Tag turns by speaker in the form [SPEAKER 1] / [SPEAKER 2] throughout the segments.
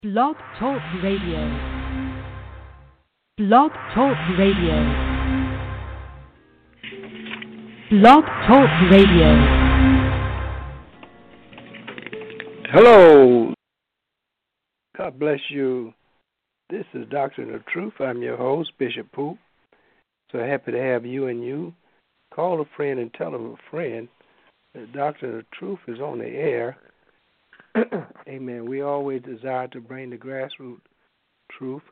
[SPEAKER 1] Blog Talk Radio. Blog Talk Radio. Blog Talk Radio.
[SPEAKER 2] Hello. God bless you. This is Doctrine of Truth. I'm your host, Bishop Poop. So happy to have you and you. Call a friend and tell them a friend that Doctrine of Truth is on the air. Amen. We always desire to bring the grassroots truth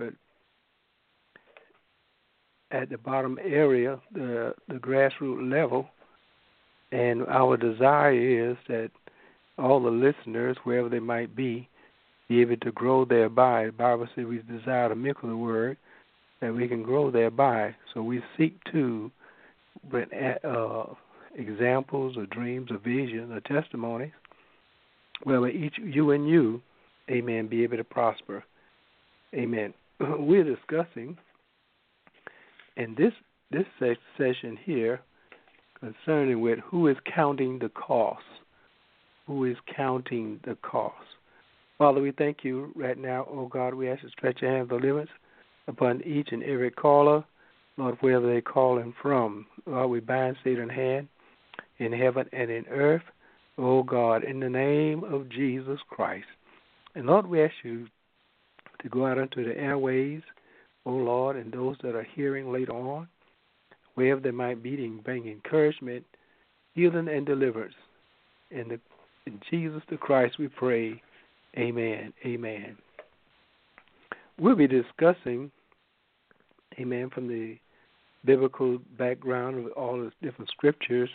[SPEAKER 2] at the bottom area, the grassroots level. And our desire is that all the listeners, wherever they might be able to grow thereby. The Bible says we desire to miracle the word, that we can grow thereby. So we seek to bring examples or dreams or visions or testimonies where each you and you, amen, be able to prosper. Amen. We're discussing in this session here concerning with who is counting the cost. Who is counting the cost? Father, we thank you right now, oh God. We ask you to stretch your hands of deliverance upon each and every caller, Lord, wherever they call in from. Lord, we bind Satan's hand in heaven and in earth, oh God, in the name of Jesus Christ. And Lord, we ask you to go out into the airways, oh Lord, and those that are hearing later on, wherever they might be, to bring encouragement, healing, and deliverance. In Jesus the Christ we pray. Amen. Amen. We'll be discussing, amen, from the biblical background of all the different scriptures,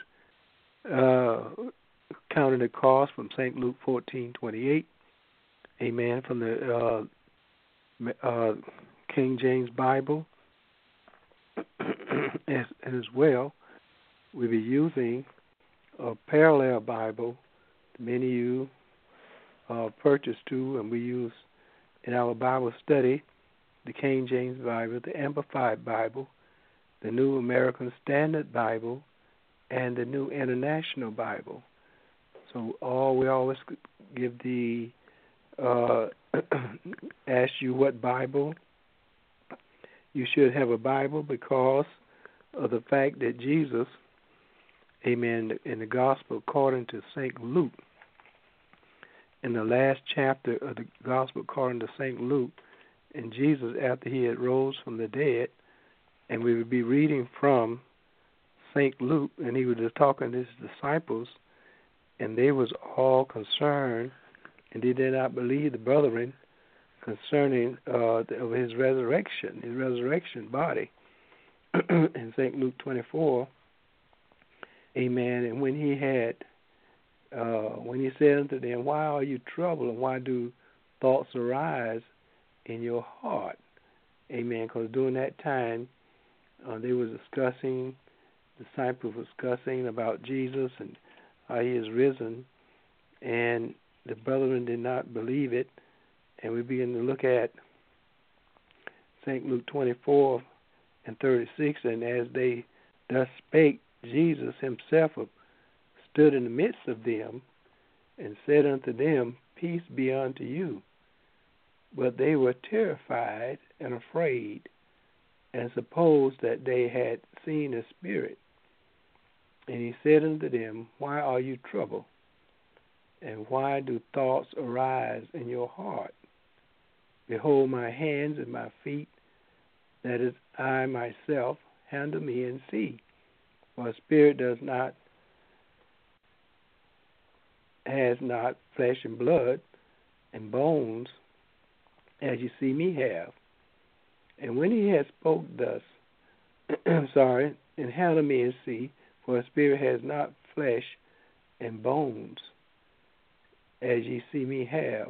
[SPEAKER 2] counting the cost from St. Luke 14:28, amen, from the King James Bible, as well. We'll be using a parallel Bible. Many of you purchased to, and we use in our Bible study, the King James Bible, the Amplified Bible, the New American Standard Bible, and the New International Bible. So we always give the ask you what Bible. You should have a Bible because of the fact that Jesus, amen, in the Gospel according to St. Luke, in the last chapter of the Gospel according to St. Luke, and Jesus, after he had rose from the dead, and we would be reading from St. Luke, and he was just talking to his disciples, and they was all concerned, and they did not believe the brethren concerning of his resurrection body. In St. Luke 24, amen, and when he said unto them, why are you troubled, and why do thoughts arise in your heart? Amen, because during that time, they were discussing, disciples were discussing about Jesus and how he is risen, and the brethren did not believe it, and we begin to look at St. Luke 24 and 36, and as they thus spake, Jesus himself stood in the midst of them and said unto them, peace be unto you. But they were terrified and afraid, and supposed that they had seen a spirit. And he said unto them, why are you troubled? And why do thoughts arise in your heart? Behold my hands and my feet, that is I myself, handle me and see. For a spirit has not flesh and blood and bones, as you see me have. And when he had spoke thus, and handle me and see, for a spirit has not flesh and bones, as ye see me have.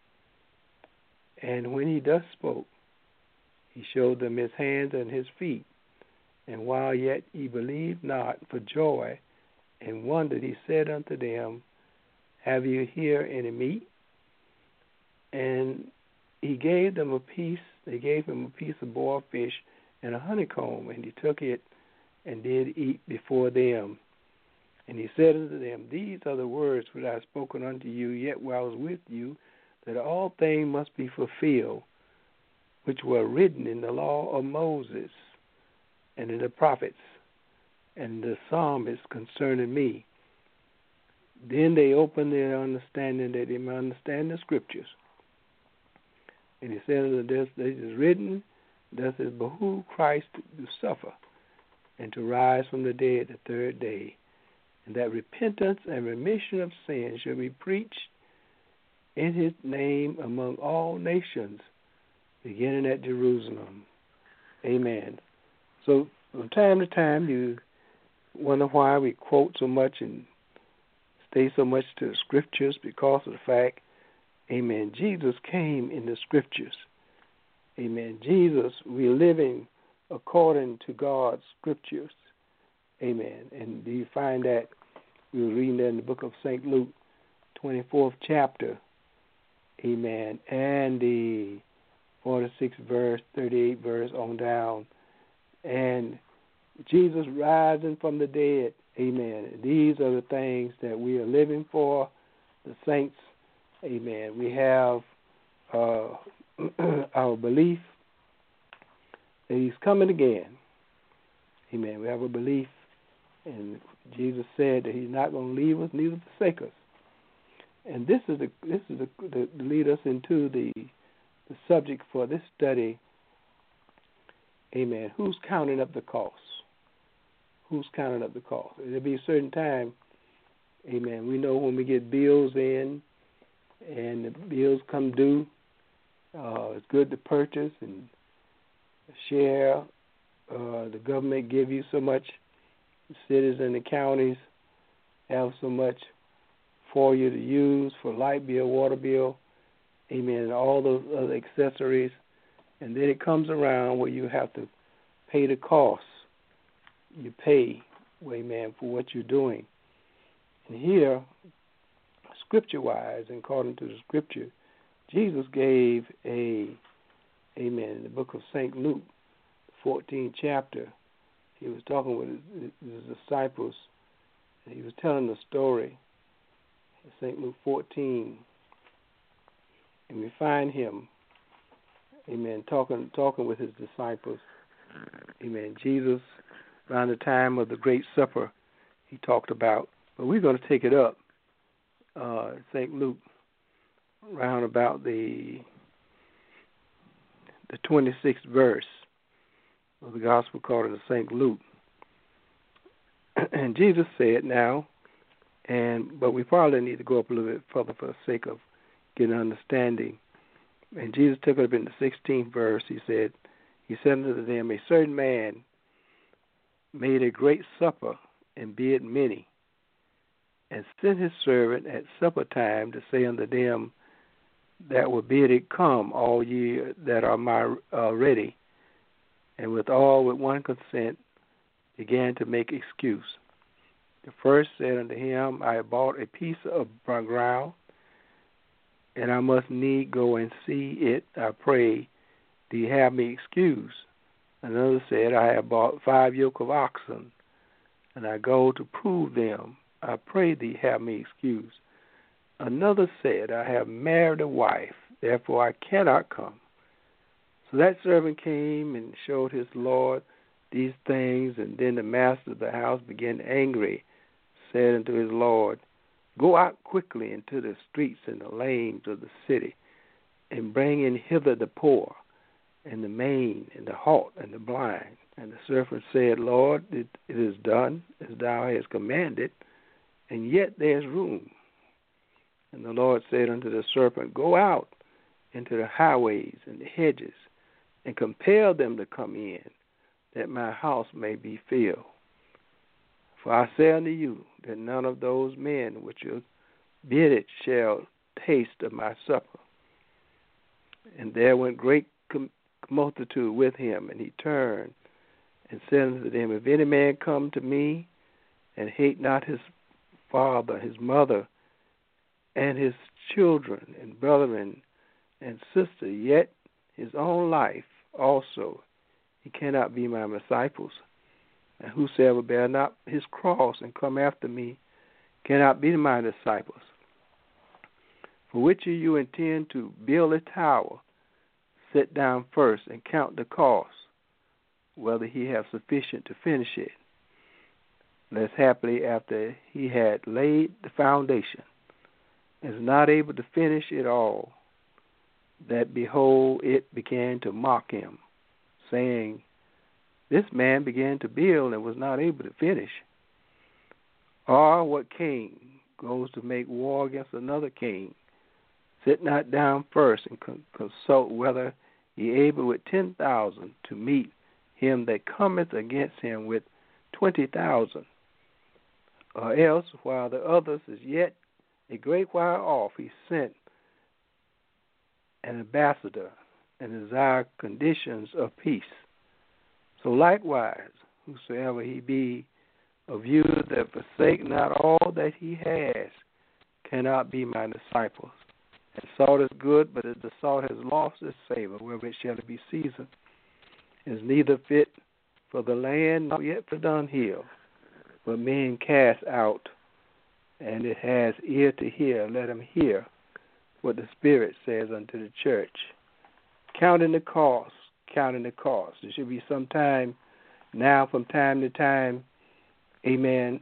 [SPEAKER 2] And when he thus spoke, he showed them his hands and his feet. And while yet ye believed not for joy and wondered, he said unto them, have you here any meat? And he gave them a piece. They gave him a piece of boiled fish and a honeycomb, and he took it and did eat before them. And he said unto them, these are the words which I have spoken unto you, yet while I was with you, that all things must be fulfilled which were written in the law of Moses and in the prophets and the psalmists concerning me. Then they opened their understanding that they might understand the scriptures. And he said, this is written, thus it behooved Christ to suffer and to rise from the dead the third day, and that repentance and remission of sins shall be preached in his name among all nations, beginning at Jerusalem. Amen. So from time to time you wonder why we quote so much and stay so much to the scriptures, because of the fact, amen, Jesus came in the scriptures. Amen. Jesus, we're living according to God's scriptures. Amen. And do you find that we were reading that in the book of St. Luke, 24th chapter. Amen. And the 46th verse, 38th verse on down. And Jesus rising from the dead. Amen. These are the things that we are living for, the saints. Amen. We have our belief that he's coming again. Amen. We have a belief, and Jesus said that he's not going to leave us, neither forsake us. And this is the lead us into the subject for this study. Amen. Who's counting up the cost? Who's counting up the cost? There'll be a certain time, amen, we know when we get bills in and the bills come due, it's good to purchase and share. The government give you so much, the cities and the counties have so much for you to use for light bill, water bill, amen, and all those other accessories. And then it comes around where you have to pay the cost. You pay, amen, for what you're doing. And here, scripture-wise, and according to the scripture, Jesus gave amen, in the book of St. Luke, 14th chapter. He was talking with his disciples, and he was telling the story in St. Luke 14. And we find him, amen, talking with his disciples. Amen. Jesus, around the time of the Great Supper, he talked about. But we're going to take it up, St. Luke, round about the 26th verse of the Gospel according to St. Luke. And Jesus said now, but we probably need to go up a little bit further for the sake of getting understanding. And Jesus took it up in the 16th verse. He said unto them, a certain man made a great supper and bid many, and sent his servant at supper time to say unto them that were bid, come, all ye that are ready. And with one consent began to make excuse. The first said unto him, I have bought a piece of ground, and I must need go and see it. I pray thee have me excused. Another said, I have bought 5 yoke of oxen, and I go to prove them. I pray thee have me excused. Another said, I have married a wife, therefore I cannot come. So that servant came and showed his Lord these things, and then the master of the house began angry, said unto his Lord, go out quickly into the streets and the lanes of the city, and bring in hither the poor, and the maimed, and the halt, and the blind. And the servant said, Lord, it is done as thou hast commanded, and yet there is room. And the Lord said unto the serpent, go out into the highways and the hedges, and compel them to come in, that my house may be filled. For I say unto you, that none of those men which are bidded shall taste of my supper. And there went great multitude with him, and he turned and said unto them, if any man come to me, and hate not his father, his mother, and his children, and brethren, and sister, yet his own life also, he cannot be my disciples. And whosoever bear not his cross and come after me cannot be my disciples. For which of you intend to build a tower, sit down first and count the cost, whether he have sufficient to finish it. Lest happily after he had laid the foundation, is not able to finish it all, that behold, it began to mock him, saying, this man began to build and was not able to finish. Or what king goes to make war against another king, sit not down first and consult whether he able with 10,000 to meet him that cometh against him with 20,000. Or else, while the others is yet a great while off, he sent an ambassador and desired conditions of peace. So likewise, whosoever he be of you that forsake not all that he has, cannot be my disciples. And salt is good, but if the salt has lost its savor, wherewith shall it be seasoned, is neither fit for the land, nor yet for dunghill, but men cast out, and it has ear to hear, let him hear what the Spirit says unto the church. Counting the cost. There should be some time now, from time to time, amen,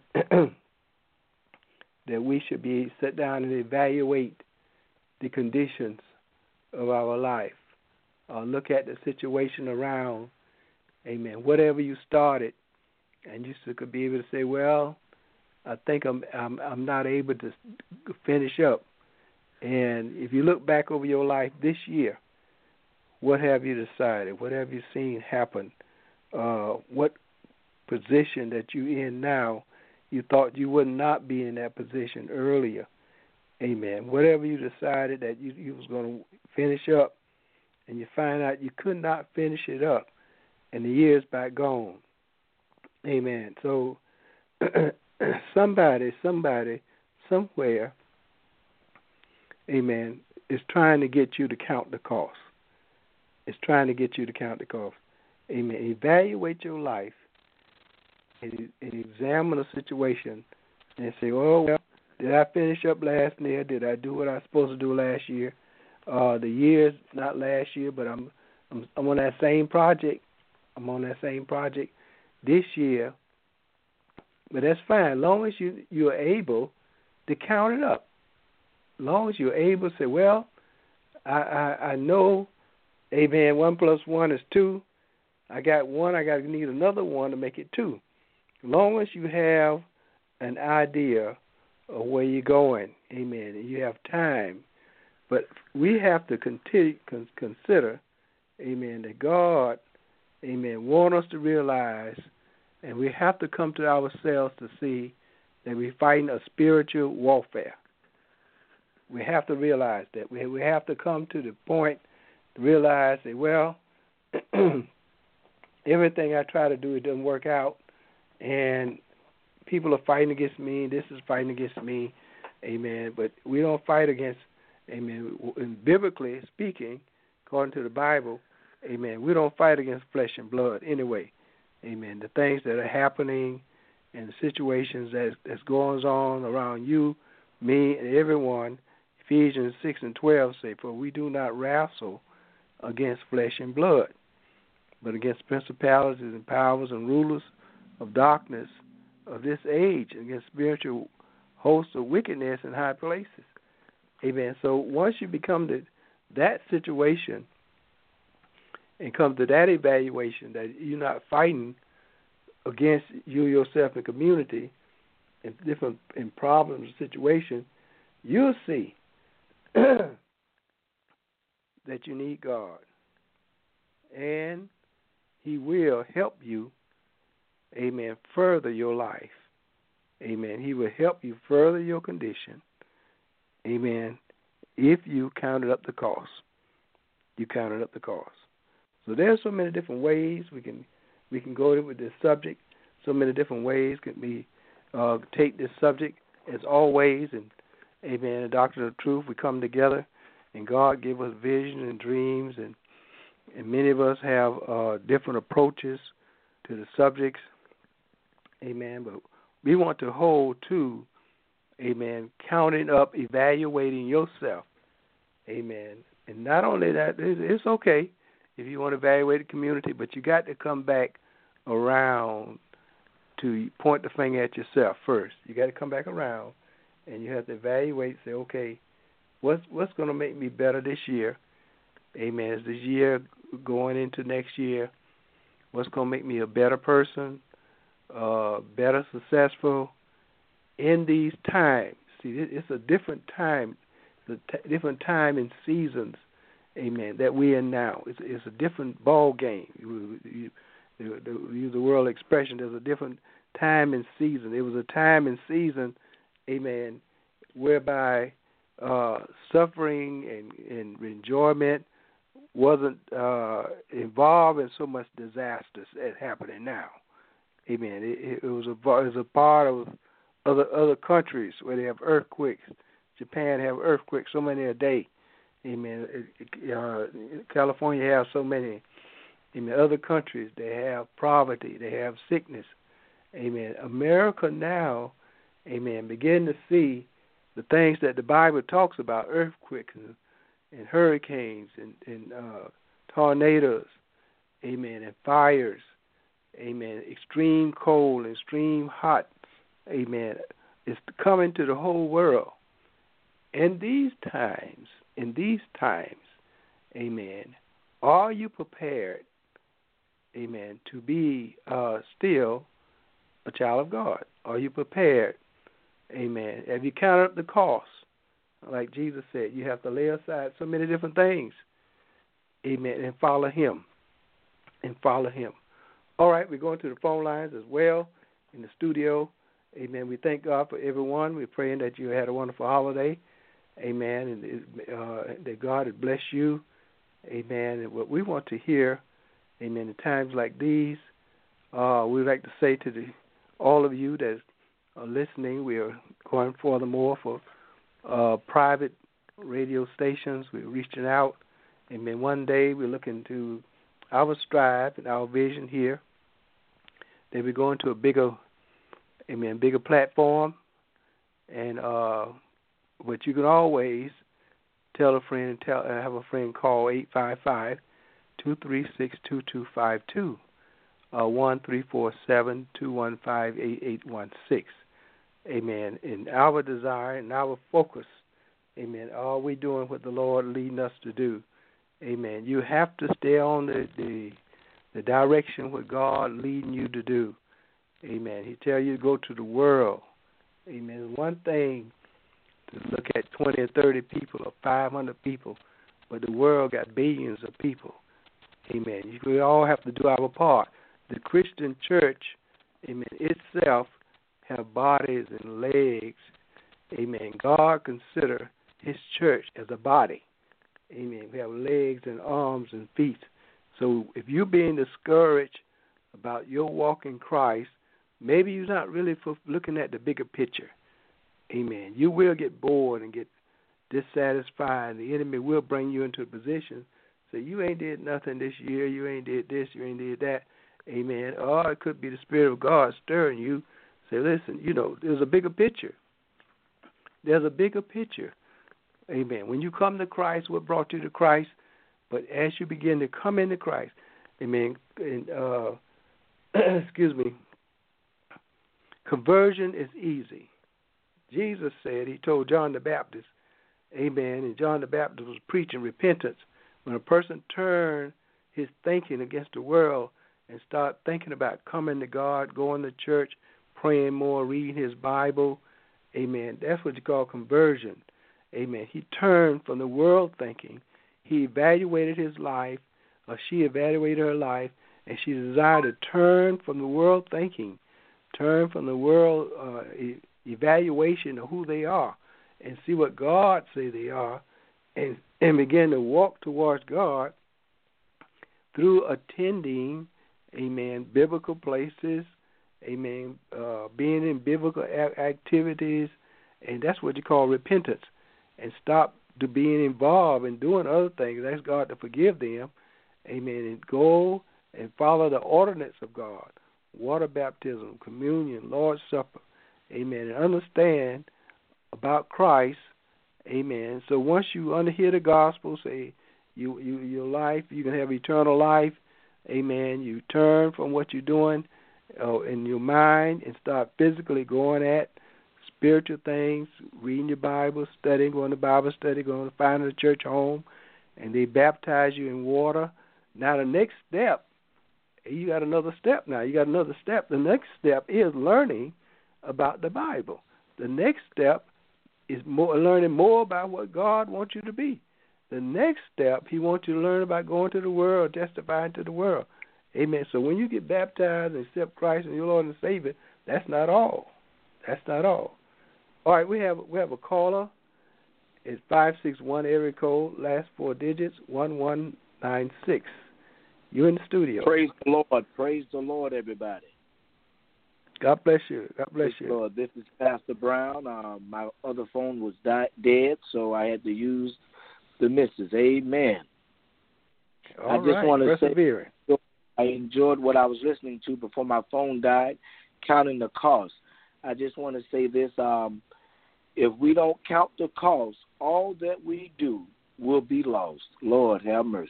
[SPEAKER 2] that we should be sit down and evaluate the conditions of our life. Look at the situation around, amen. Whatever you started, and you could be able to say, well, I think I'm not able to finish up. And if you look back over your life this year, what have you decided? What have you seen happen? What position that you're in now, you thought you would not be in that position earlier. Amen. Whatever you decided that you was going to finish up, and you find out you could not finish it up, and the year's back gone. Amen. So somebody, somewhere, amen, is trying to get you to count the cost. It's trying to get you to count the cost. Amen. Evaluate your life and examine the situation and say, oh, well, did I finish up last year? Did I do what I was supposed to do last year? The year's not last year, but I'm on that same project. I'm on that same project this year. But that's fine, as long as you're able to count it up. As long as you're able to say, well, I know, amen, 1 + 1 is 2. I got 1, I need another 1 to make it 2. As long as you have an idea of where you're going, amen, and you have time. But we have to consider, amen, that God, amen, wants us to realize, and we have to come to ourselves to see that we're fighting a spiritual warfare. We have to realize that. We have to come to the point to realize that, well, everything I try to do, it doesn't work out, and people are fighting against me, this is fighting against me, amen, but we don't fight against, amen, and biblically speaking, according to the Bible, amen, we don't fight against flesh and blood anyway, amen. The things that are happening and the situations that's going on around you, me, and everyone, Ephesians 6:12 say, for we do not wrestle against flesh and blood, but against principalities and powers and rulers of darkness of this age, against spiritual hosts of wickedness in high places. Amen. So once you become that situation and come to that evaluation that you're not fighting against you yourself and community in different in problems and situations, you'll see that you need God. And He will help you, amen, further your life. Amen. He will help you further your condition. Amen. If you counted up the cost. You counted up the cost. So there's so many different ways we can go with this subject. So many different ways can we take this subject as always. And amen, the Doctrine of Truth, we come together and God gave us vision and dreams, and many of us have different approaches to the subjects. Amen. But we want to hold to, amen, counting up, evaluating yourself. Amen. And not only that, it's okay if you want to evaluate the community, but you got to come back around to point the finger at yourself first. You got to come back around, and you have to evaluate. Say, okay, what's going to make me better this year? Amen. Is this year going into next year? What's going to make me a better person, better successful in these times? See, it's a different time. It's a different time and seasons, amen, that we're in now. It's a different ball game. You use the world expression, there's a different time and season. There was a time and season, amen, whereby suffering and enjoyment wasn't involved in so much disasters as happening now. Amen. It was a part of other countries where they have earthquakes. Japan have earthquakes, so many a day. Amen. California has so many. In the other countries, they have poverty, they have sickness. Amen. America now, amen, begin to see the things that the Bible talks about, earthquakes and hurricanes and tornadoes, amen, and fires, amen, extreme cold, extreme hot, amen. It's coming to the whole world. In these times, amen, are you prepared, amen, to be still a child of God? Are you prepared, amen? Have you counted up the cost? Like Jesus said, you have to lay aside so many different things, amen, and follow Him. All right, we're going to the phone lines as well in the studio. Amen. We thank God for everyone. We're praying that you had a wonderful holiday. Amen. And that God had blessed you. Amen. And what we want to hear, amen, in times like these, we'd like to say to all of you that are listening, we are going furthermore for private radio stations. We're reaching out. Amen. One day we're looking to our strive and our vision here that we're going to a bigger platform, and but you can always tell a friend and have a friend call 855-236-2252, 1-347-215-8816. Amen. And our desire and our focus, amen, are we doing what the Lord leading us to do? Amen. You have to stay on the direction what God leading you to do. Amen. He tell you to go to the world. Amen. One thing to look at 20 or 30 people or 500 people, but the world got billions of people. Amen. We all have to do our part. The Christian church, amen, itself have bodies and legs. Amen. God consider His church as a body. Amen. We have legs and arms and feet. So if you're being discouraged about your walk in Christ, maybe you're not really looking at the bigger picture. Amen. You will get bored and get dissatisfied. The enemy will bring you into a position. Say, you ain't did nothing this year. You ain't did this. You ain't did that. Amen. Or it could be the Spirit of God stirring you. Say, listen, there's a bigger picture. There's a bigger picture. Amen. When you come to Christ, what brought you to Christ? But as you begin to come into Christ, amen, and, conversion is easy. Jesus said, He told John the Baptist, amen, and John the Baptist was preaching repentance. When a person turned his thinking against the world and start thinking about coming to God, going to church, praying more, reading his Bible, amen, that's what you call conversion. Amen. He turned from the world thinking. He evaluated his life, or she evaluated her life, and she desired to turn from the world thinking, turn from the world evaluation of who they are, and see what God say they are, and begin to walk towards God through attending, amen, biblical places, amen, being in biblical activities, and that's what you call repentance. And stop to being involved in doing other things. Ask God to forgive them. Amen. And go and follow the ordinance of God. Water baptism, communion, Lord's Supper. Amen. And understand about Christ Amen. So once you hear the gospel, say your life, you can have eternal life. Amen. You turn from what you're doing in your mind and start physically going at spiritual things, reading your Bible, studying, going to Bible study, going to finding a church home, and they baptize you in water. Now the next step, you got another step now. You got another step. The next step is learning about the Bible. The next step is learning more about what God wants you to be. The next step, he wants you to learn about going to the world, testifying to the world. Amen. So when you get baptized and accept Christ as your Lord and Savior, that's not all. That's not all. All right, we have a caller. It's 561 area code, last 4 digits, 1196. You're in the studio.
[SPEAKER 3] Praise the Lord. Praise the Lord, everybody.
[SPEAKER 2] God bless you. God bless you.
[SPEAKER 3] Lord, this is Pastor Brown. My other phone was dead, so I had to use the missus. Amen.
[SPEAKER 2] All right.
[SPEAKER 3] Want to
[SPEAKER 2] persevering.
[SPEAKER 3] Say I enjoyed what I was listening to before my phone died, counting the cost. I just want to say this. If we don't count the cost, all that we do will be lost. Lord, have mercy.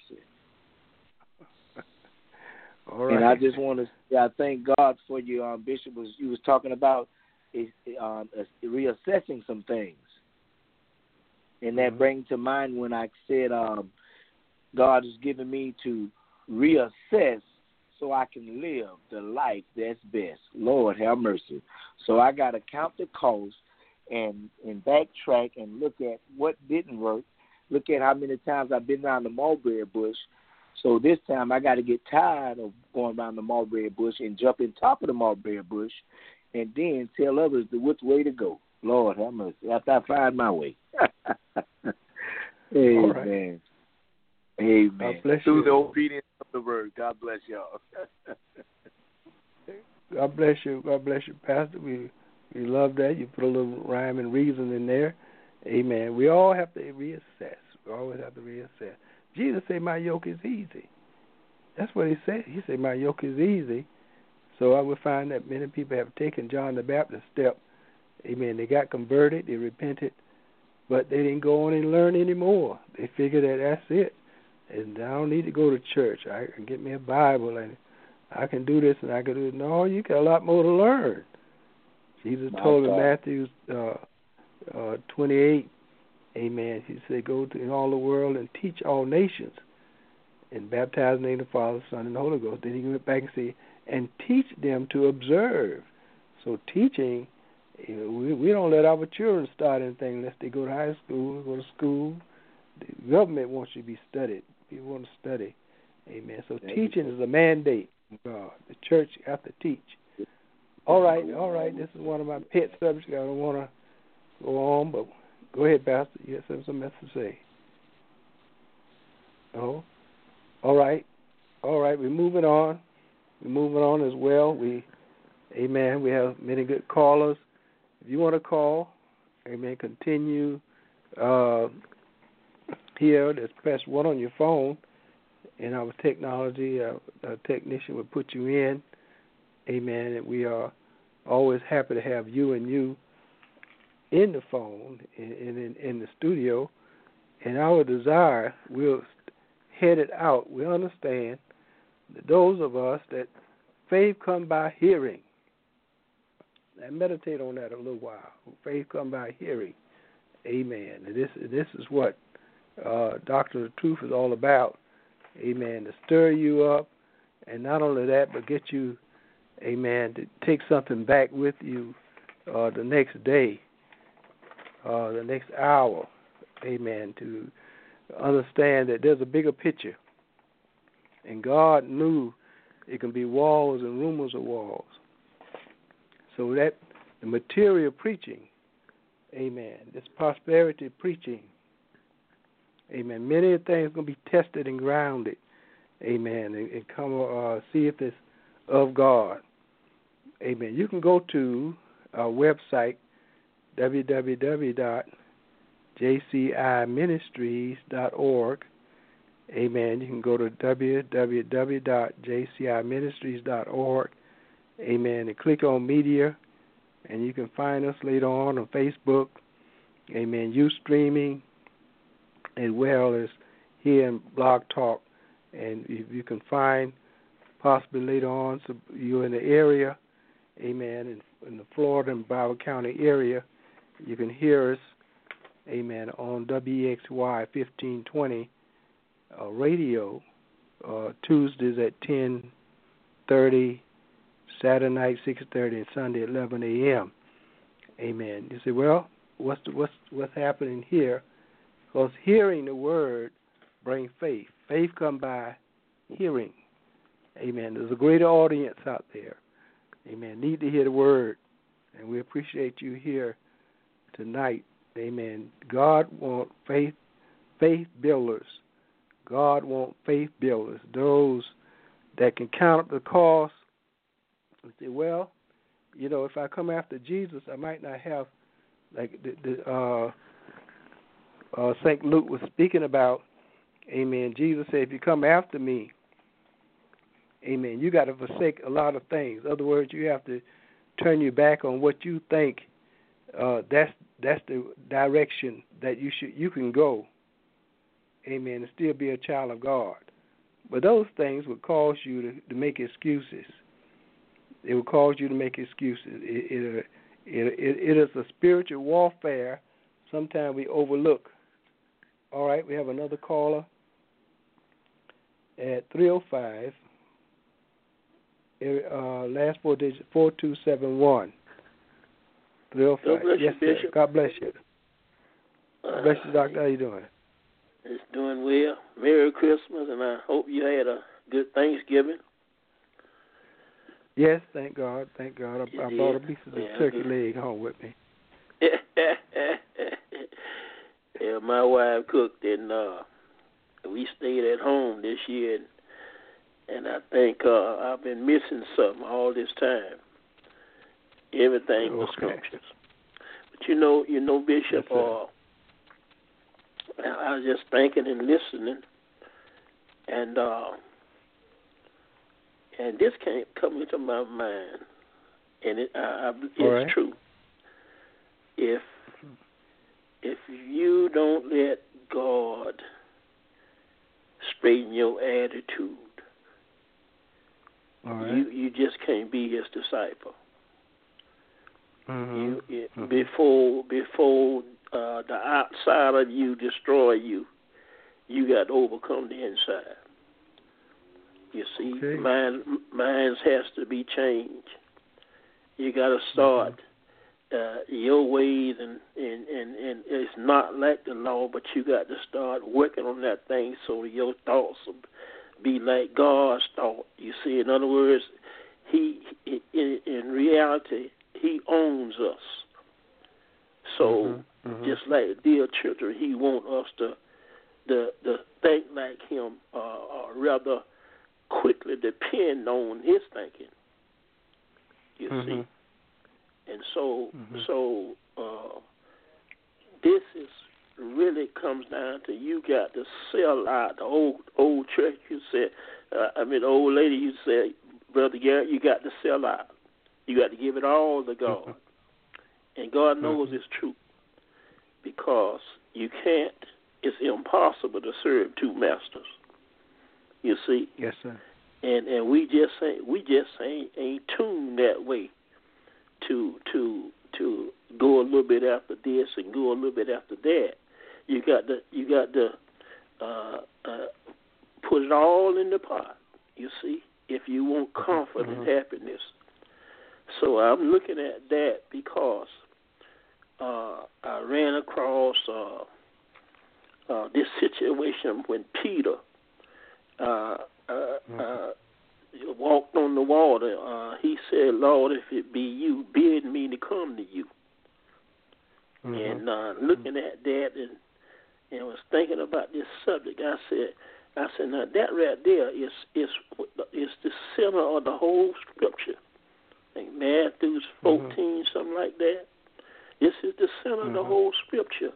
[SPEAKER 2] All right.
[SPEAKER 3] And I just want to say I thank God for you, Bishop. You was talking about reassessing some things. And that brings to mind when I said God has given me to reassess so I can live the life that's best. Lord, have mercy. So I got to count the cost and backtrack and look at what didn't work. Look at how many times I've been around the mulberry bush. So this time I got to get tired of going around the mulberry bush and jump on top of the mulberry bush and then tell others which way to go. Lord, have mercy. After I find my way. Amen.
[SPEAKER 2] Right.
[SPEAKER 3] Amen.
[SPEAKER 2] God bless
[SPEAKER 3] Through
[SPEAKER 2] you.
[SPEAKER 3] the obedience of the word. God bless y'all.
[SPEAKER 2] God bless you. God bless you, Pastor. We love that. You put a little rhyme and reason in there. Amen. We all have to reassess. We always have to reassess. Jesus said, my yoke is easy. That's what he said. He said, my yoke is easy. So I would find that many people have taken John the Baptist step. Amen. They got converted. They repented. But they didn't go on and learn anymore. They figured that that's it. And I don't need to go to church. I can get me a Bible and I can do this and I can do it. No, you got a lot more to learn. Jesus told in Matthew 28, amen, he said, go in all the world and teach all nations and baptize in the name of the Father, Son, and the Holy Ghost. Then he went back and said, and teach them to observe. So teaching, we don't let our children start anything unless they go to high school, go to school. The government wants you to be studied. People want to study. Amen. So teaching is a mandate from God. The church has to teach. All right. This is one of my pet subjects. I don't want to go on, but go ahead, Pastor. You have something else to say. Oh, all right. We're moving on. We're moving on as well. Amen. We have many good callers. If you want to call, amen, continue here. Just press 1 on your phone, and our technology, our technician will put you in. Amen. And we are always happy to have you in the phone, in the studio. And our desire, we'll head it out. We understand that those of us that faith come by hearing. And meditate on that a little while. Faith come by hearing. Amen. And this is what Doctrine of the Truth is all about. Amen. To stir you up, and not only that, but get you, amen, to take something back with you the next day, the next hour. Amen. To understand that there's a bigger picture. And God knew it can be walls and rumors of walls. So that the material preaching, amen, this prosperity preaching, amen, many things are going to be tested and grounded, amen, and come see if it's of God. Amen. You can go to our website, www.jciministries.org. Amen. You can go to www.jciministries.org. Amen. And click on media, and you can find us later on Facebook. amen, you streaming as well as here in Blog Talk. And if you can find possibly later on, so you're in the area, amen, in the Florida and Broward County area, you can hear us, amen, on WEXY 1520 radio, Tuesdays at 10:30, Saturday night 6:30, and Sunday at 11 a.m. Amen. You say, well, what's happening here? Because hearing the word brings faith. Faith comes by hearing. Amen. There's a greater audience out there. Amen. Need to hear the word, and we appreciate you here tonight. Amen. God wants faith builders. God wants faith builders, those that can count up the cost and say, well, you know, if I come after Jesus, I might not have, like St. Luke was speaking about, amen. Jesus said, if you come after me, amen, you got to forsake a lot of things. In other words, you have to turn your back on what you think that's the direction that you can go, amen, and still be a child of God. But those things would cause you to make excuses. It will cause you to make excuses. It is a spiritual warfare sometimes we overlook. All right, we have another caller at 305. Last four digits, 4271. 305.
[SPEAKER 4] God bless
[SPEAKER 2] yes,
[SPEAKER 4] you,
[SPEAKER 2] sir.
[SPEAKER 4] Bishop.
[SPEAKER 2] God bless you. God bless you, Doctor. How you doing?
[SPEAKER 4] It's doing well. Merry Christmas, and I hope you had a good Thanksgiving.
[SPEAKER 2] Yes, thank God. Thank God. I brought a piece of the turkey leg home with me.
[SPEAKER 4] Yeah, my wife cooked, and we stayed at home this year, and I think I've been missing something all this time. Everything was scrumptious. But you know, Bishop,
[SPEAKER 2] yes,
[SPEAKER 4] I was just thinking and listening, and this came coming to my mind, and it's
[SPEAKER 2] right.
[SPEAKER 4] True. If you don't let God straighten your attitude,
[SPEAKER 2] all right.
[SPEAKER 4] you just can't be His disciple.
[SPEAKER 2] Mm-hmm.
[SPEAKER 4] Before the outside of you destroy you, you got to overcome the inside. You see,
[SPEAKER 2] okay.
[SPEAKER 4] minds has to be changed. You got to start your ways, and it's not like the law, but you got to start working on that thing so your thoughts will be like God's thought. You see, in other words, He in reality, He owns us. So just like dear children, He wants us to think like Him, or rather quickly depend on His thinking. You see, and so this is really comes down to you got to sell out. The old church, you said, the old lady, you said, Brother Garrett, you got to sell out. You got to give it all to God. And God knows it's true, because you can't, it's impossible to serve two masters. You see?
[SPEAKER 2] Yes, sir.
[SPEAKER 4] And we just ain't tuned that way to go a little bit after this and go a little bit after that. You got to put it all in the pot. You see, if you want comfort and happiness. So I'm looking at that because I ran across this situation when Peter walked on the water. He said, Lord, if it be you, bid me to come to you. And looking at that and was thinking about this subject, I said, now that right there is the center of the whole scripture. I think Matthew 14, something like that. This is the center of the whole scripture.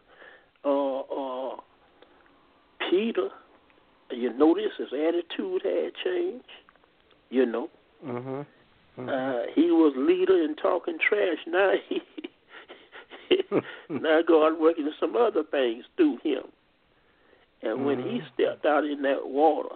[SPEAKER 4] Peter, you notice his attitude had changed. You know, he was leader and talking trash. Now Now God working some other things through him. And when he stepped out in that water,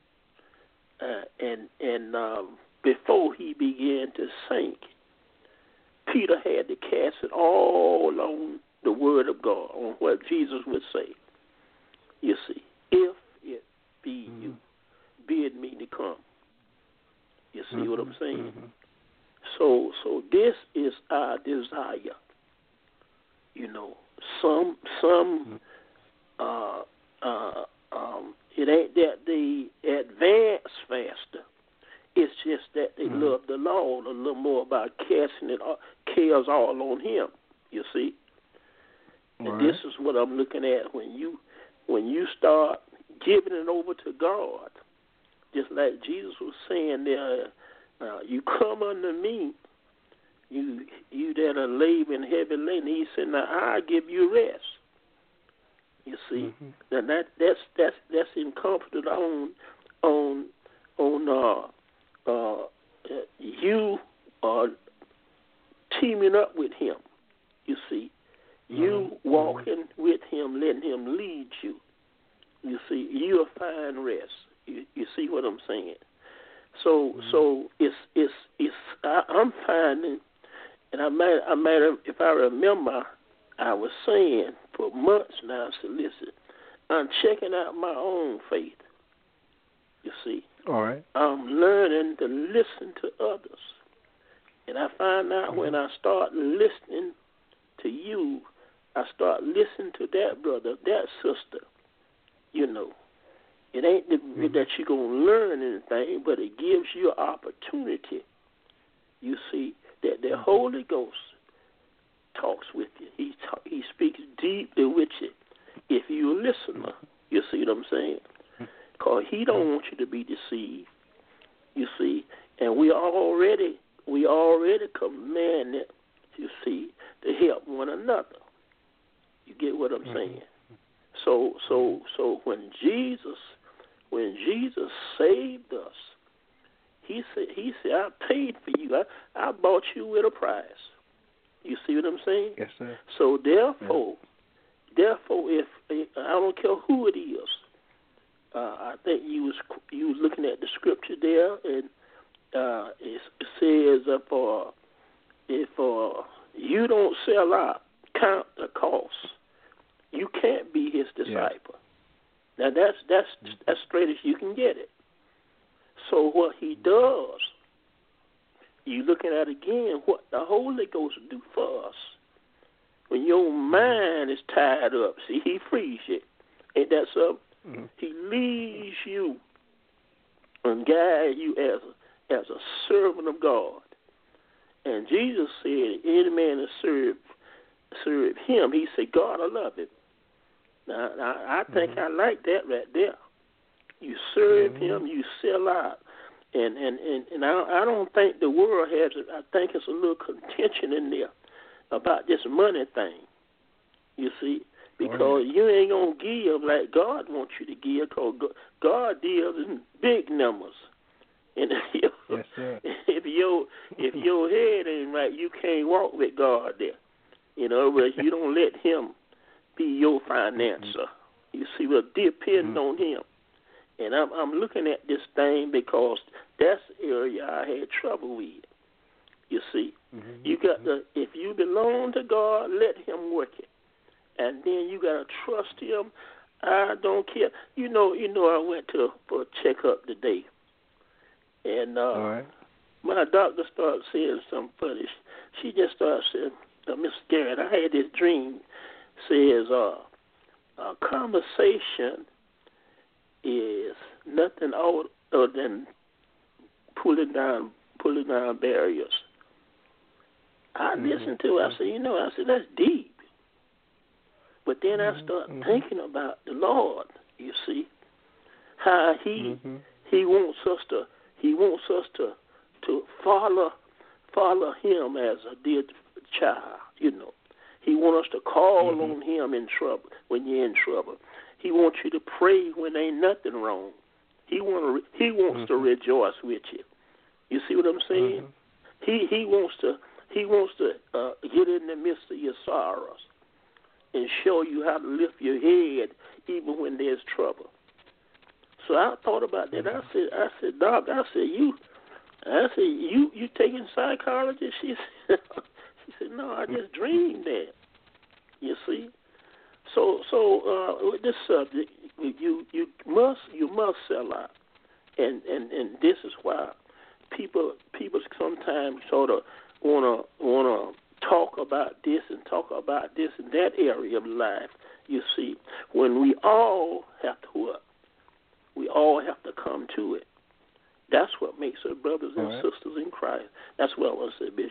[SPEAKER 4] and before he began to sink, Peter had to cast it all on the word of God, on what Jesus would say. You see, if it be you, bid me to come. You see what I'm saying? So this is our desire. You know, it ain't that they advance faster. It's just that they love the Lord a little more about casting it cares all on him. You see, and this is what I'm looking at when you start giving it over to God, just like Jesus was saying there. You come unto me, you that are laboring heavy laden. He said, now I give you rest. You see, and that's incumbent on you teaming up with him. You see, you walking with him, letting him lead you. You see, you'll find rest. You see what I'm saying? So I'm finding, and I might if I remember, I was saying for months now, listen, I'm checking out my own faith. You see, all right. I'm learning to listen to others, and I find out when I start listening to you, I start listening to that brother, that sister. You know, it ain't that you're gonna learn anything, but it gives you an opportunity. You see that the Holy Ghost talks with you. He speaks deeply with you if you're a listener. You see what I'm saying? Because he don't want you to be deceived. You see, and we already commanded, you see, to help one another. You get what I'm saying? So when Jesus saved us, he said, I paid for you. I bought you with a price. You see what I'm saying?
[SPEAKER 2] Yes, sir.
[SPEAKER 4] So therefore, if I don't care who it is, I think you was looking at the scripture there, and it says if you don't sell out, count the cost. You can't be his disciple. Now that's as straight as you can get it. So what he does, you looking at again what the Holy Ghost do for us. When your mind is tied up, see, he frees you. Ain't that so? He leads you and guides you as a servant of God. And Jesus said, any man that serve him, he said, God, I love him. Now I think I like that right there. You serve him, you sell out. And I don't think the world has it. I think it's a little contention in there about this money thing. You see? Because you ain't going to give like God wants you to give, because God deals in big numbers. And
[SPEAKER 2] yes, sir.
[SPEAKER 4] if your head ain't right, you can't walk with God there. In other words, you don't let him be your financer. You see, well, depend on him. And I'm looking at this thing because that's the area I had trouble with. You see, you got to, if you belong to God, let him work it. And then you got to trust him. I don't care. You know, I went for a checkup today. And my doctor started saying something funny. She just started saying, Miss Garrett, I had this dream. Says, a conversation is nothing other than pulling down barriers. I listened to it. I said, that's deep. But then I start thinking about the Lord. You see, how he wants us to follow him as a dear child. You know, he wants us to call on him in trouble when you're in trouble. He wants you to pray when ain't nothing wrong. He wants to rejoice with you. You see what I'm saying? He wants He wants to get in the midst of your sorrows and show you how to lift your head even when there's trouble. So I thought about that. I said, Doc, you taking psychology? She said, no, I just dreamed that. You see? So with this subject, you must sell out, and this is why people sometimes sort of wanna talk about this and talk about this and that area of life. You see, when we all have to work, we all have to come to it. That's what makes us brothers and sisters in Christ. That's what I want to say, Bishop.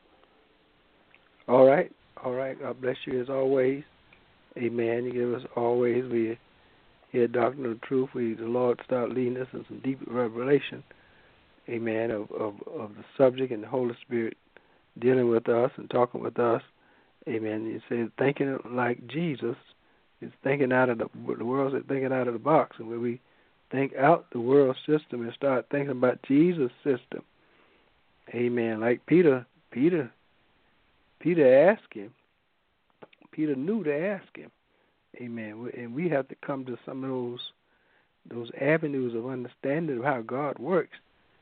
[SPEAKER 2] All right. God bless you as always. Amen. You give us always. We hear doctrine of truth. The Lord start leading us in some deep revelation. Amen. Of the subject and the Holy Spirit dealing with us and talking with us. Amen. You say thinking like Jesus is thinking out of the world's thinking out of the box, and when we think out the world system and start thinking about Jesus' system. Amen. Like Peter asked him. Peter knew to ask him. Amen. And we have to come to some of those avenues of understanding of how God works.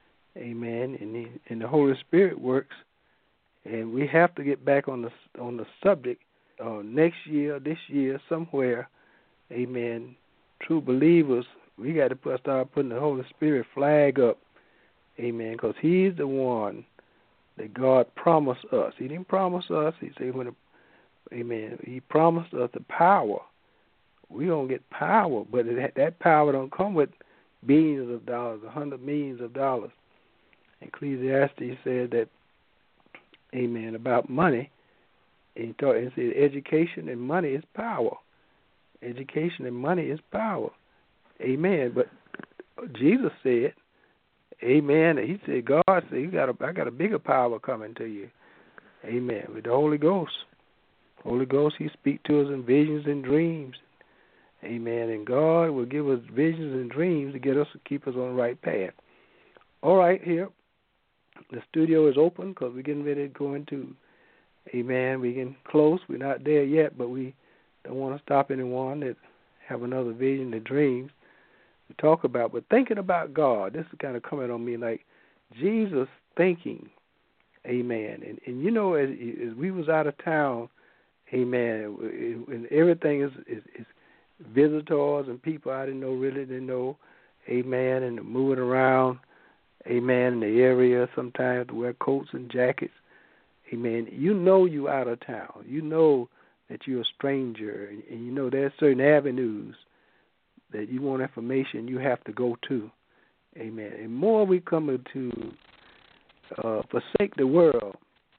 [SPEAKER 2] Amen. And the Holy Spirit works. And we have to get back on the subject next year, this year, somewhere. Amen. True believers, we got to start putting the Holy Spirit flag up. Amen. Because He's the one that God promised us. He didn't promise us. He said, Amen. He promised us the power. We're going to get power, but that power don't come with billions of dollars, 100 millions of dollars. Ecclesiastes said that, amen, about money. And he said education and money is power. Education and money is power. Amen. But Jesus said, amen, he said, God said, I got a bigger power coming to you. Amen. With the Holy Ghost. Holy Ghost, He speaks to us in visions and dreams. Amen. And God will give us visions and dreams to get us to keep us on the right path. All right, here. The studio is open because we're getting ready to go into, amen, we're getting close. We're not there yet, but we don't want to stop anyone that have another vision and dreams to talk about. But thinking about God, this is kind of coming on me like Jesus thinking, amen. And you know, as we was out of town, amen, and everything is visitors and people I didn't know, amen, and moving around, amen, in the area sometimes to wear coats and jackets, amen. You know you out of town. You know that you're a stranger, and you know there's certain avenues that you want information you have to go to, amen. And more we come to forsake the world,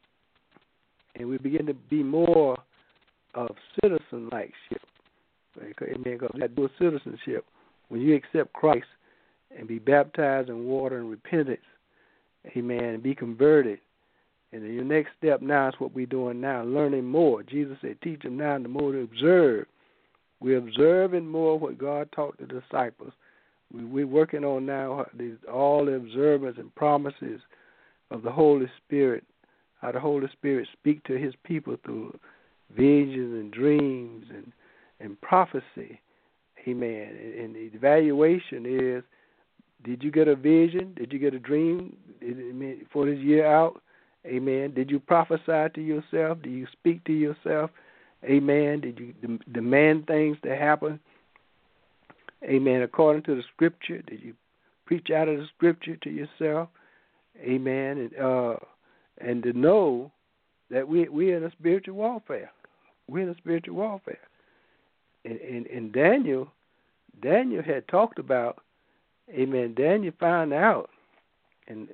[SPEAKER 2] and we begin to be more of citizen-like-ship, amen, because we have to do a citizenship. When you accept Christ and be baptized in water and repentance, amen, and be converted, and then your next step now is what we're doing now, learning more. Jesus said, teach them now the more to observe. We're observing more what God taught the disciples. We're working on now all the observance and promises of the Holy Spirit, how the Holy Spirit speak to His people through visions and dreams and prophecy. Amen. And the evaluation is, did you get a vision? Did you get a dream for this year out? Amen. Did you prophesy to yourself? Do you speak to yourself? Amen. Did you demand things to happen? Amen. According to the Scripture, did you preach out of the Scripture to yourself? Amen. And to know that we're in a spiritual warfare. We're in a spiritual warfare. And Daniel had talked about, amen, Daniel found out, in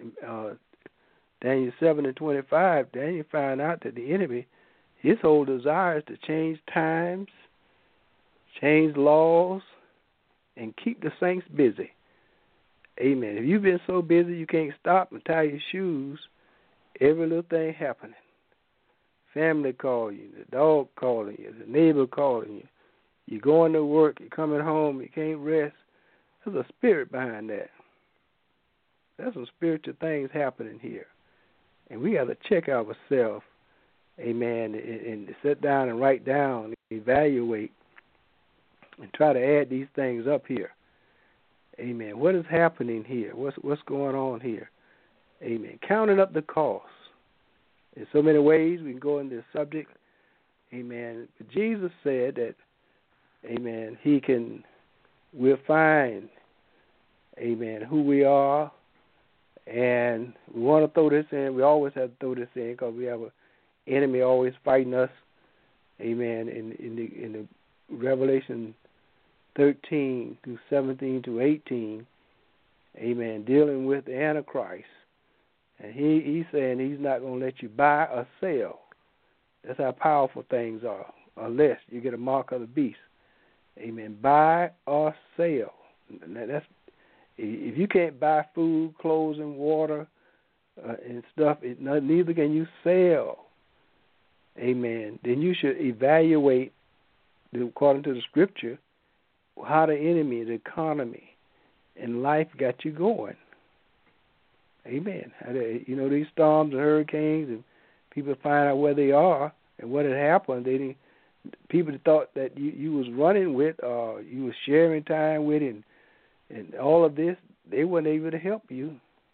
[SPEAKER 2] Daniel 7:25, Daniel found out that the enemy, his whole desire is to change times, change laws, and keep the saints busy. Amen. If you've been so busy you can't stop and tie your shoes, every little thing happening. Family calling you, the dog calling you, the neighbor calling you. You're going to work, you're coming home, you can't rest. There's a spirit behind that. There's some spiritual things happening here. And we got to check ourselves, amen, and sit down and write down, evaluate, and try to add these things up here. Amen. What is happening here? What's going on here? Amen. Counting up the cost. In so many ways we can go into this subject. Amen. But Jesus said that, amen, we'll find, amen, who we are. And we want to throw this in. We always have to throw this in because we have an enemy always fighting us. Amen. In the Revelation 13 through 17 to 18, amen, dealing with the Antichrist. And he's saying he's not going to let you buy or sell. That's how powerful things are, unless you get a mark of the beast. Amen. Buy or sell. That's if you can't buy food, clothes, and water and stuff, neither can you sell. Amen. Then you should evaluate, according to the Scripture, how the enemy, the economy, and life got you going. Amen. These storms and hurricanes, and people find out where they are and what had happened. People thought that you was running with, or you was sharing time with, and all of this, they weren't able to help you.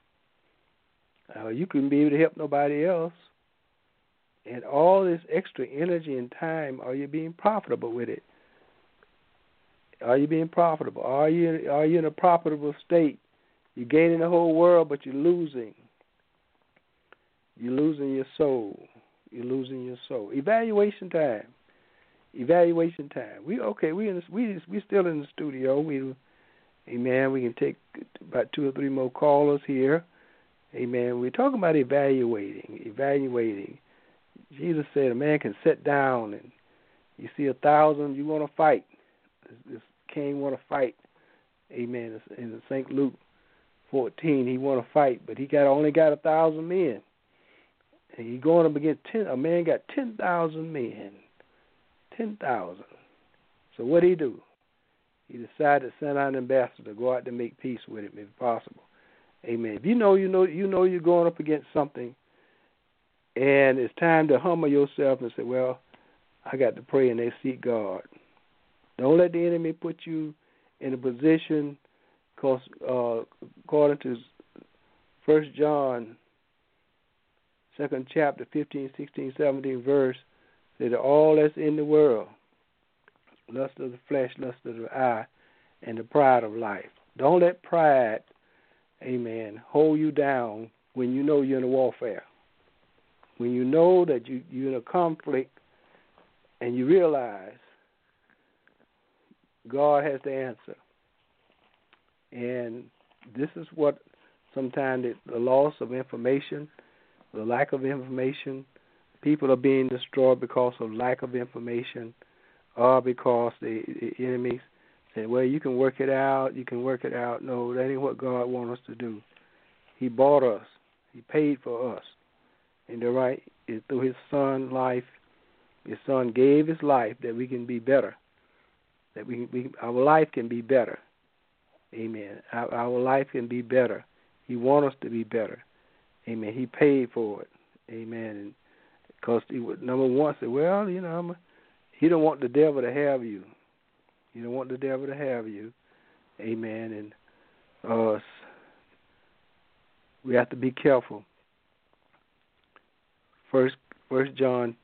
[SPEAKER 2] You couldn't be able to help nobody else. And all this extra energy and time, are you being profitable with it? Are you being profitable? Are you in a profitable state? You're gaining the whole world, but you're losing. You're losing your soul. You're losing your soul. Evaluation time. Evaluation time. We still in the studio. Amen. We can take about 2 or 3 more callers here. Amen. We're talking about evaluating. Jesus said a man can sit down and you see 1,000, you want to fight. This king want to fight. Amen. In St. Luke 14, he want to fight, but he only got 1,000 men. And he going up against a man got 10,000 men. 10,000. So what did he do? He decided to send out an ambassador to go out to make peace with him if possible. Amen. If you know you're going up against something, and it's time to humble yourself and say, well, I got to pray and seek God. Don't let the enemy put you in a position, because according to 1 John, 2nd chapter, 15, 16, 17 verse, that all that's in the world, lust of the flesh, lust of the eye, and the pride of life. Don't let pride, amen, hold you down when you know you're in a warfare. When you know that you're in a conflict and you realize God has the answer. And this is what sometimes the loss of information, the lack of information, people are being destroyed because of lack of information, or because the enemies say, well, you can work it out. No, that ain't what God wants us to do. He bought us. He paid for us. And the right is through his Son's life. His Son gave his life that we can be better, that our life can be better. Amen. Our life can be better. He wants us to be better. Amen. He paid for it. Amen. And because he would, number one, say, well, he don't want the devil to have you. He don't want the devil to have you. Amen. And we have to be careful. First John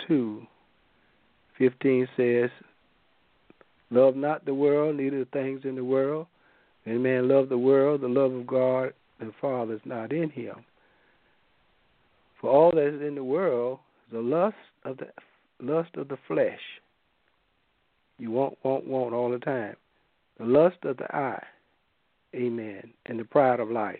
[SPEAKER 2] 2:15 says, love not the world, neither the things in the world. If any man love the world, the love of God the Father is not in him. For all that is in the world is the lust of the flesh. You want all the time. The lust of the eye, amen, and the pride of life.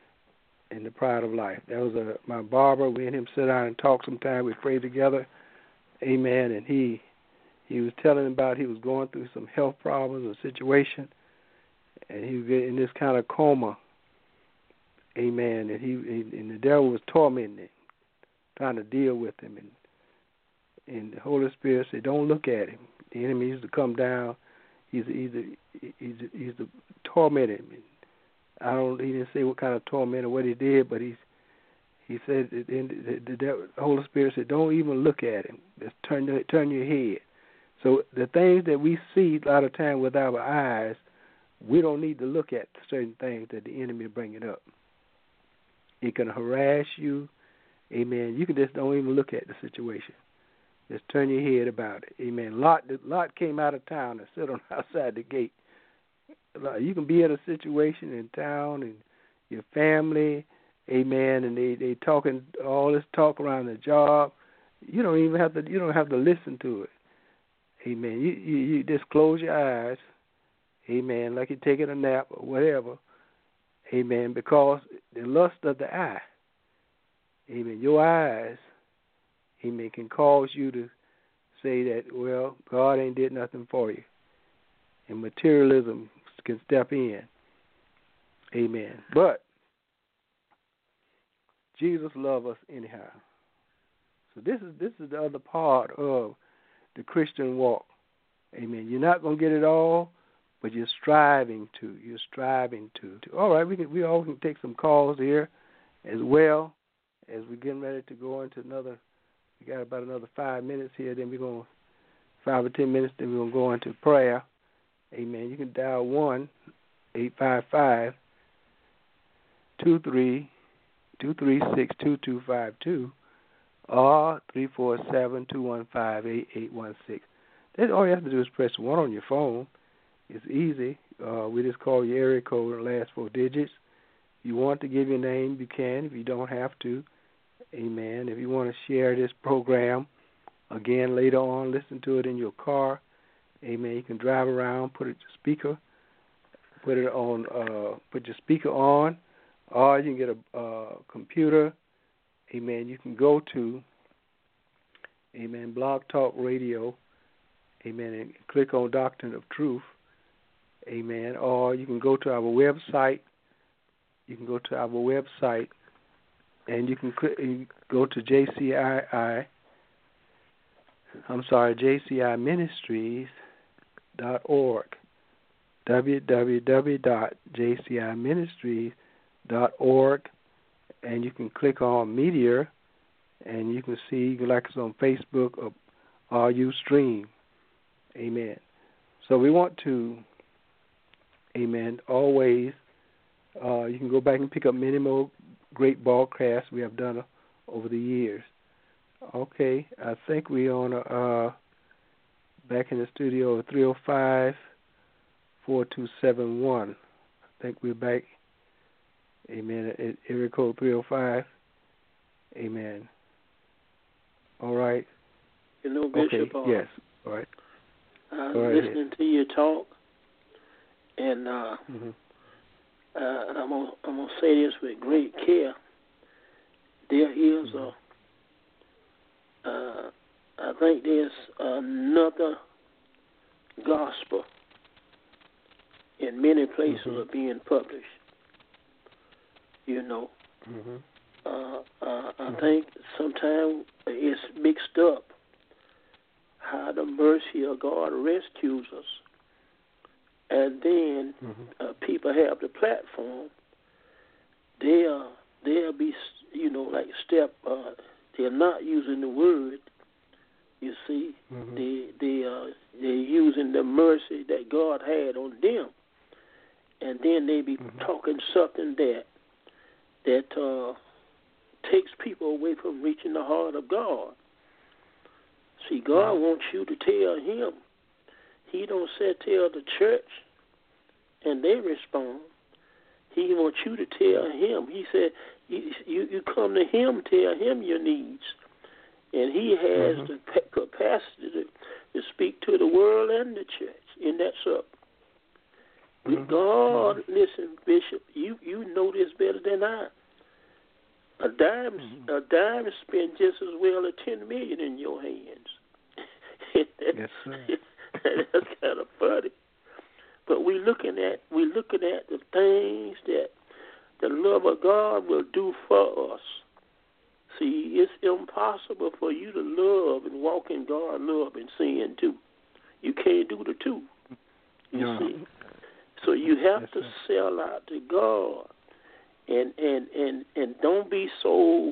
[SPEAKER 2] That was my barber. We and him sit down and talk sometime. We pray together, amen. And he was telling about he was going through some health problems or situation, and he was in this kind of coma, amen. And the devil was tormenting him, trying to deal with him, and the Holy Spirit said, "Don't look at him. The enemy used to come down. He's to torment him." He didn't say what kind of torment or what he did, but he He said, the Holy Spirit said, don't even look at him. Just turn your head. So the things that we see a lot of time with our eyes, we don't need to look at certain things that the enemy is bringing up. It can harass you. Amen. You can just don't even look at the situation. Just turn your head about it. Amen. Lot came out of town and sit on outside the gate. You can be in a situation in town and your family, amen, and they talking all this talk around the job. You don't have to listen to it. Amen. You just close your eyes, amen, like you're taking a nap or whatever. Amen. Because the lust of the eye, amen, your eyes, amen, can cause you to say that, well, God ain't did nothing for you. And materialism can step in. Amen. But Jesus loves us anyhow. So this is the other part of the Christian walk. Amen. You're not going to get it all, but you're striving to. You're striving to. All right, we all can take some calls here as well as we're getting ready to go into another. We got about another 5 minutes here. Then we're going 5 or 10 minutes. Then we're going to go into prayer. Amen. You can dial 1-855-236-2252 or 347-215-8816. That's all you have to do is press 1 on your phone. It's easy. We just call your area code and the last 4 digits. If you want to give your name, you can. If you don't have to, amen. If you want to share this program, again, later on, listen to it in your car. Amen. You can drive around, put it to speaker, put your speaker on, or you can get a computer. Amen. You can go to, amen, Blog Talk Radio, amen, and click on Doctrine of Truth, amen. Or you can go to our website. You can go to our website, and you can go to JCI Ministries.org, www.jciministries.org, and you can click on Media, and you can see, you can like us on Facebook or Ustream. Amen. So we want to, amen, always, you can go back and pick up many more great broadcasts we have done over the years. Okay, I think we're on back in the studio at 305-4271. I think we're back, amen, at area code 305. Amen. All right.
[SPEAKER 4] You know, Bishop,
[SPEAKER 2] okay. Yes, all right.
[SPEAKER 4] Listening to your talk, and I'm gonna say this with great care. There is I think there's another gospel in many places are being published. You know, I think sometimes it's mixed up how the mercy of God rescues us, and then people have the platform. They'll be, you know, like they're not using the word. You see, they're using the mercy that God had on them, and then they be talking something that takes people away from reaching the heart of God. See, God wants you to tell Him. He don't say tell the church, and they respond. He wants you to tell Him. He said, you come to Him, tell Him your needs. And He has the capacity to speak to the world and the church, and that's up. God, listen, Bishop, you know this better than I. A dime spent just as well as $10 million in your hands.
[SPEAKER 2] Yes, sir.
[SPEAKER 4] That's kind of funny. But we're looking at the things that the love of God will do for us. See, it's impossible for you to love and walk in God's love and sin too. You can't do the two. You see. So you have to sell out to God and don't be so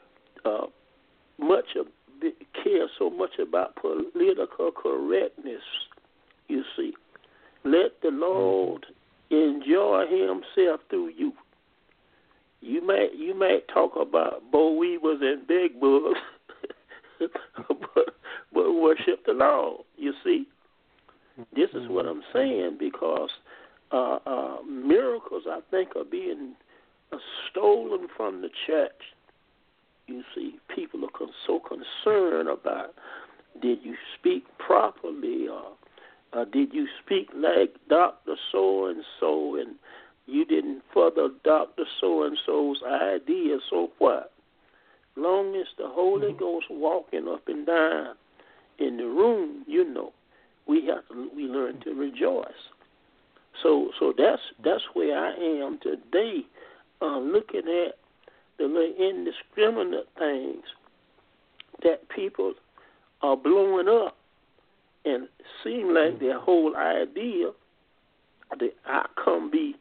[SPEAKER 4] care so much about political correctness. You see, let the Lord enjoy Himself through you. You might talk about boll weevils and bed bugs, but worship the Lord. You see, this is what I'm saying, because miracles, I think, are being stolen from the church. You see, people are so concerned about, did you speak properly, or did you speak like Dr. So-and-so, and you didn't further Dr. So-and-so's idea, so what? Long as the Holy Ghost walking up and down in the room, we learn to rejoice. So that's where I am today, looking at the little indiscriminate things that people are blowing up, and seem like their whole idea, the outcome be,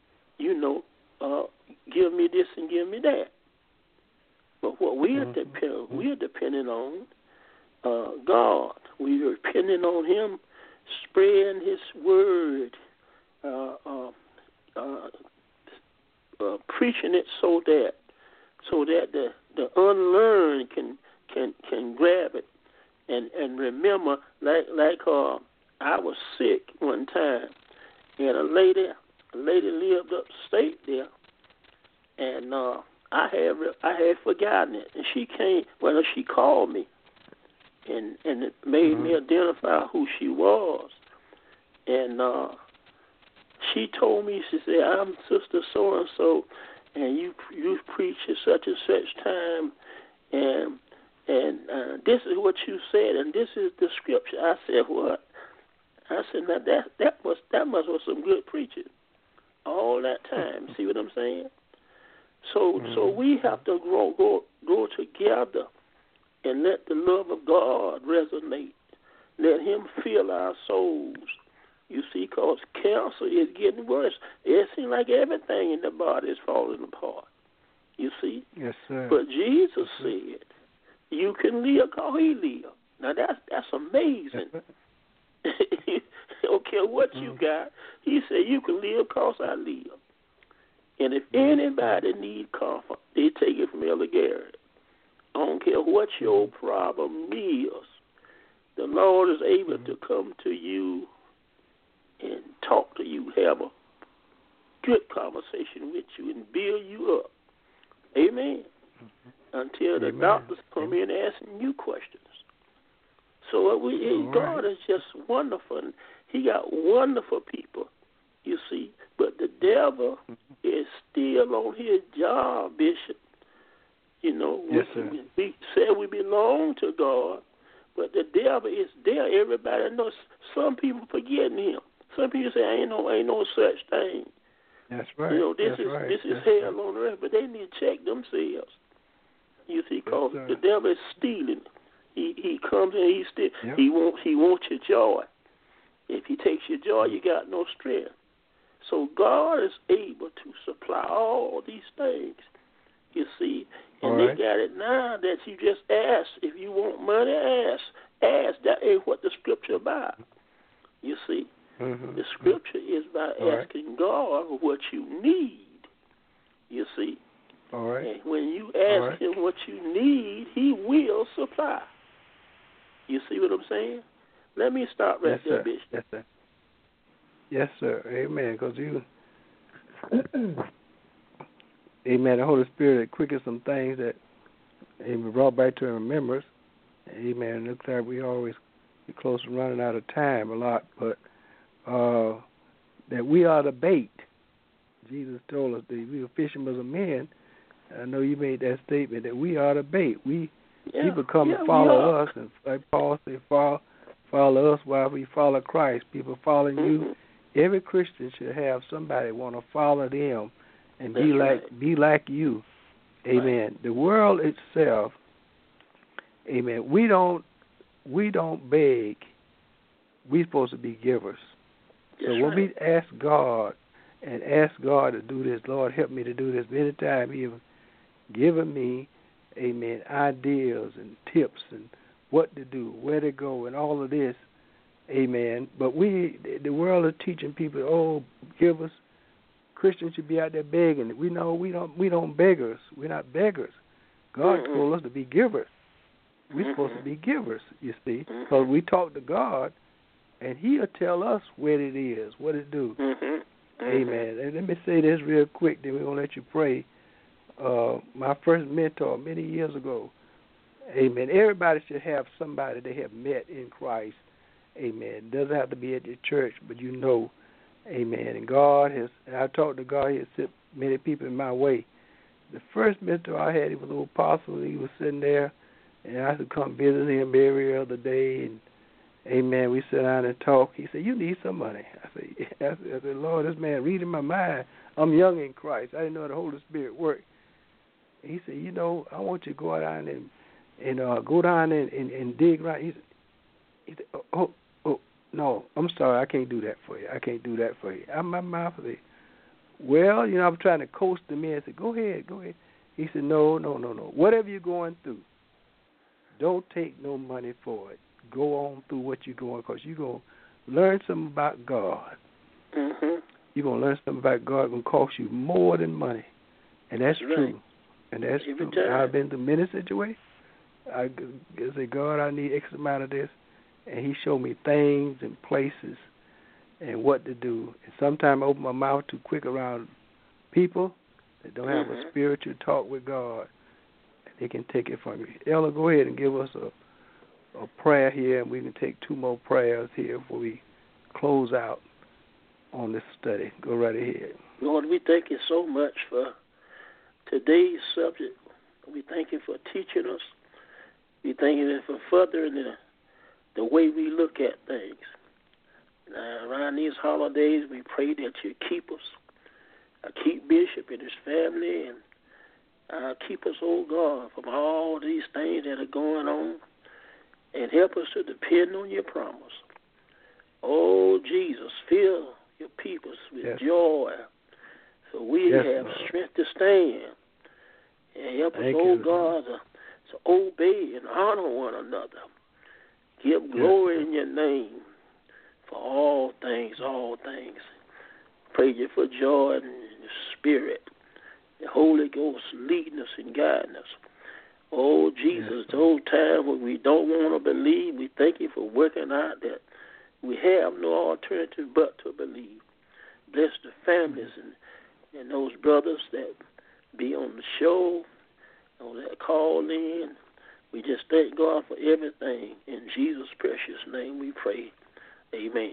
[SPEAKER 4] give me this and give me that. But what we're depending on God. We're depending on Him spreading His word, preaching it so that the unlearned can grab it and remember. Like I was sick one time, and a lady lived upstate there, and I had forgotten it, and she came. Well, she called me, and it made me identify who she was, and she told me, she said, "I'm Sister So and So, and you preach at such and such time, and this is what you said, and this is the scripture." I said, "What?" I said, "Now that must was some good preaching all that time." See what I'm saying? So we have to grow together and let the love of God resonate. Let Him fill our souls. You see, because cancer is getting worse. It seems like everything in the body is falling apart. You see?
[SPEAKER 2] Yes, sir.
[SPEAKER 4] But Jesus said, "You can live because He lived." Now that's amazing. Don't care what you got. He said, "You can live because I live." And if anybody need comfort, they take it from Elder Garrett. I don't care what your problem is. The Lord is able to come to you and talk to you, have a good conversation with you, and build you up. Amen. Until the doctors come in asking you questions. So God is just wonderful. He got wonderful people, you see. But the devil is still on his job, Bishop.
[SPEAKER 2] Yes, sir.
[SPEAKER 4] We say we belong to God, but the devil is there. Everybody knows. Some people forgetting Him. Some people say, ain't no such thing.
[SPEAKER 2] That's right.
[SPEAKER 4] This is hell on earth, but they need to check themselves. You see, because the devil is stealing. He comes in, he wants your joy. If he takes your joy, you got no strength. So God is able to supply all these things. You see, and they got it now that you just ask. If you want money, ask. That ain't what the scripture about. You see, the scripture is about asking God what you need. You see, and when you ask Him what you need, He will supply. You see what I'm saying? Let me stop right there, Bishop.
[SPEAKER 2] Yes, sir. Yes, sir. Amen. Because amen, the Holy Spirit quickened some things that Amen brought back to remembrance. Amen. Looks like we always get close to running out of time a lot, but that we are the bait. Jesus told us that we are fishermen of men. I know you made that statement that we are the bait. People come and follow us, and like Paul said, follow us while we follow Christ. People following you. Every Christian should have somebody want to follow them and be like you. Amen. Right. The world itself, amen. We don't beg. We're supposed to be givers. So when we ask God, and ask God to do this. Lord, help me to do this. Many times He has given me, amen, ideas and tips and what to do, where to go, and all of this, amen. But the world is teaching people, oh, give us. Christians should be out there begging. We know we don't beggars. We're not beggars. God told us to be givers. We're supposed to be givers, you see, because we talk to God, and He'll tell us what it is, what it do. Amen. And let me say this real quick, then we're going to let you pray. My first mentor many years ago, amen, everybody should have somebody they have met in Christ. Amen. It doesn't have to be at your church, but you know, amen. And God has, and I talked to God, He has sent many people in my way. The first mentor I had, he was an apostle. He was sitting there, and I used to come visit him every other day, and amen, we sit down and talk. He said, you need some money. I said, Lord, this man reading my mind. I'm young in Christ. I didn't know how the Holy Spirit worked. He said, you know, I want you to go down and go down and dig right. He said, oh, no, I'm sorry, I can't do that for you. I can't do that for you. My mouth said, well, you know, I'm trying to coast him in. I said, go ahead. He said, no. Whatever you're going through, don't take no money for it. Go on through what you're going, because you're going to learn something about God. You're going to learn something about God. It's going to cost you more than money. And that's true. And that's true. I've been through many situations. I say, God, I need X amount of this. And He showed me things and places and what to do. And sometimes I open my mouth too quick around people that don't have a spiritual talk with God. And they can take it from you. Ella, go ahead and give us a prayer here, and we can take two more prayers here before we close out on this study. Go right ahead.
[SPEAKER 4] Lord, we thank you so much for today's subject. We thank you for teaching us. We thank you for furthering the way we look at things. Now, around these holidays, we pray that you keep us, keep Bishop and his family, and keep us, oh God, from all these things that are going on, and help us to depend on your promise. Oh, Jesus, fill your people with joy, so we have strength to stand, and help us, oh God, to obey and honor one another. Give glory in your name for all things. Pray you for joy and the Spirit, the Holy Ghost leading us and guiding us. Oh, Jesus, those times when we don't want to believe, we thank you for working out that we have no alternative but to believe. Bless the families and those brothers that be on the show, or that call in. We just thank God for everything. In Jesus' precious name we pray. Amen.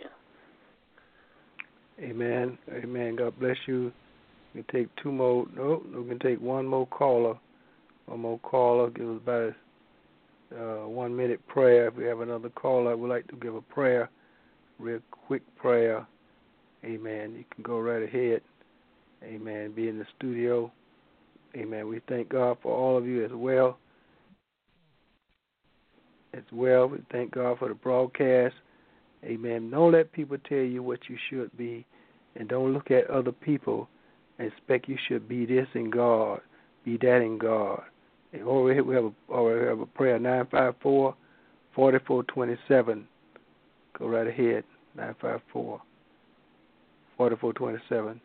[SPEAKER 2] Amen. Amen. God bless you. We can take two more. No, we can take one more caller. One more caller. Give us about a 1 minute prayer. If we have another caller, we'd like to give a prayer, real quick prayer. Amen. You can go right ahead. Amen. Be in the studio. Amen. We thank God for all of you as well. We thank God for the broadcast. Amen. Don't let people tell you what you should be, and don't look at other people and expect you should be this in God, be that in God. And over here we have a prayer, 954-4427. Go right ahead, 954-4427.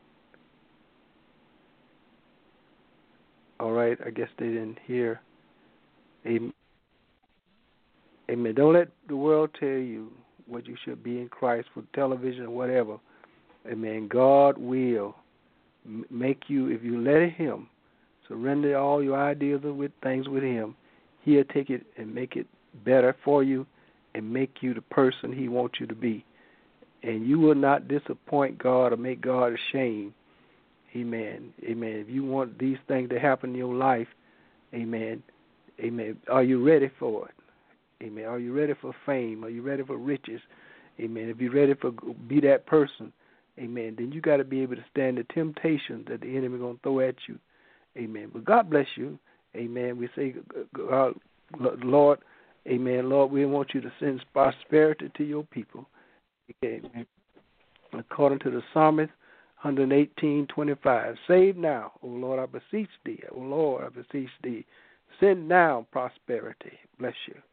[SPEAKER 2] All right, I guess they didn't hear. Amen. Amen. Don't let the world tell you what you should be in Christ for television or whatever. Amen. God will make you, if you let Him, surrender all your ideas with things with Him, He'll take it and make it better for you and make you the person He wants you to be. And you will not disappoint God or make God ashamed. Amen. Amen. If you want these things to happen in your life, amen, amen, are you ready for it? Amen. Are you ready for fame? Are you ready for riches? Amen. If you're ready for be that person, amen, then you got to be able to stand the temptation that the enemy is going to throw at you. Amen. But God bless you. Amen. We say, God, Lord, amen, Lord, we want you to send prosperity to your people. Amen. According to the psalmist, 118:25. Save now, O Lord, I beseech thee. O Lord, I beseech thee. Send now prosperity. Bless you.